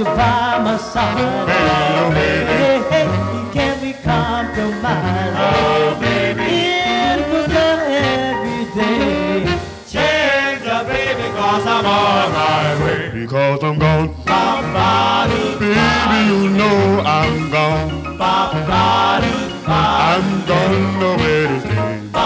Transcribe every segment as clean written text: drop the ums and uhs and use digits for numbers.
you by my side. Oh, baby. Hey, hey, can we compromise? Oh, baby. It was love every day. Change the baby, cause I'm on my way. Because I'm gone. Baby, you know I'm gone. I'm gone nowhere to stay.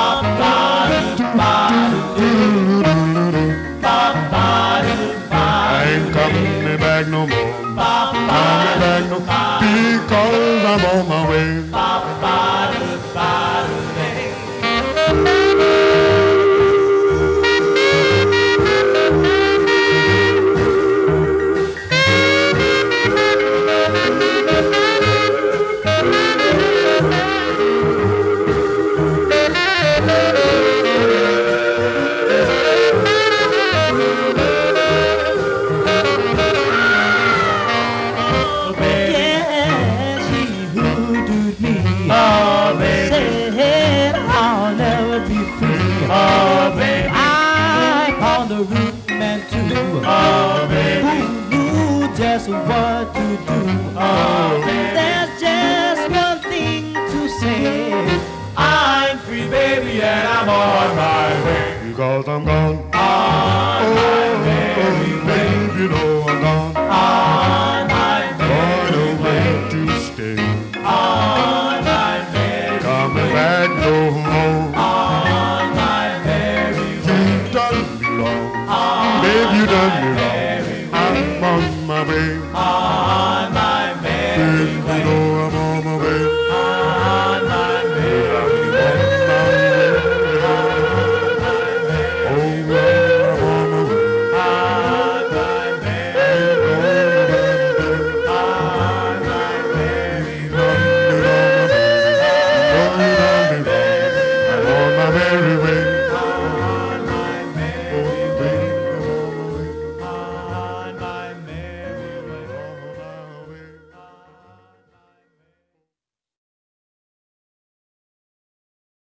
I ain't coming back no more. Coming back no more. Because I'm on my way. Oh, baby. Said I'll never be free. Oh, baby. I found the root man too. Oh, baby. Who knew just what to do. Oh, baby. There's just one thing to say. I'm free, baby, and I'm on my way. Because I'm gone.